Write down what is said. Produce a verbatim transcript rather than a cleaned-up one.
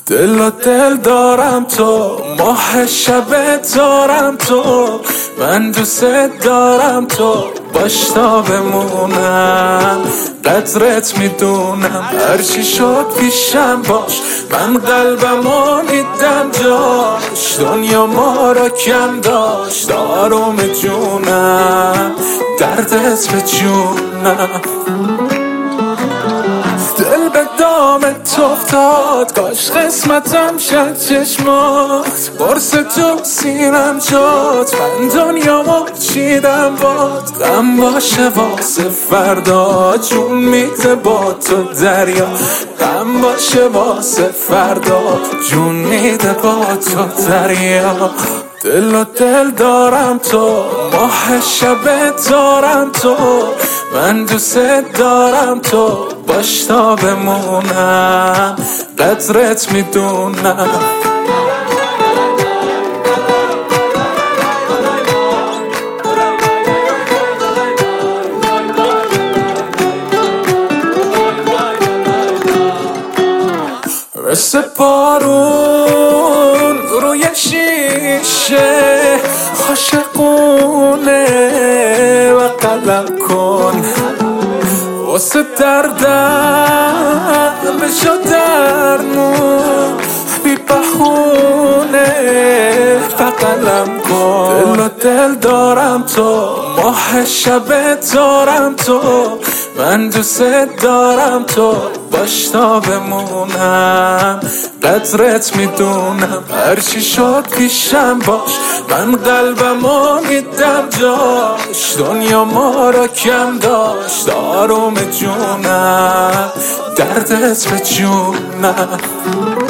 دل و دل دارم تو، ماه شب دارم تو، من دوست دارم تو، باش تا بمونم، قدرت میدونم، هرچی شد پیشم باش، من قلبمو میدم جاش، دنیا ما را کم داشت، آروم جونم، دردت به جونم. دل به دامت افتاد، کاش قسمتم شد چشمات، برس تو سینم شد، من دنیامو چیدم باد، غم باشه واسه فردا، جون میده با تو دریا، غم باشه واسه فردا، جون میده با تو دریا. دل و دل دارم تو، ماه شب دارم تو، من دوست دارم تو، باش تا بمونم، قدرت میدونم. مثل بارون روی شیشه، عاشقونه و قلم کن، واسه دردم بشو درمون، بی بخونه و قلم کن. دل و دل دارم تو، ماه شب دارم تو، من دوست دارم تو، باش تا بمونم، قدرت میدونم، هرچی شد پیشم باش، من قلبمو میدم جاش، دنیا ما را کم داشت، آروم جونم، دردت به جونم.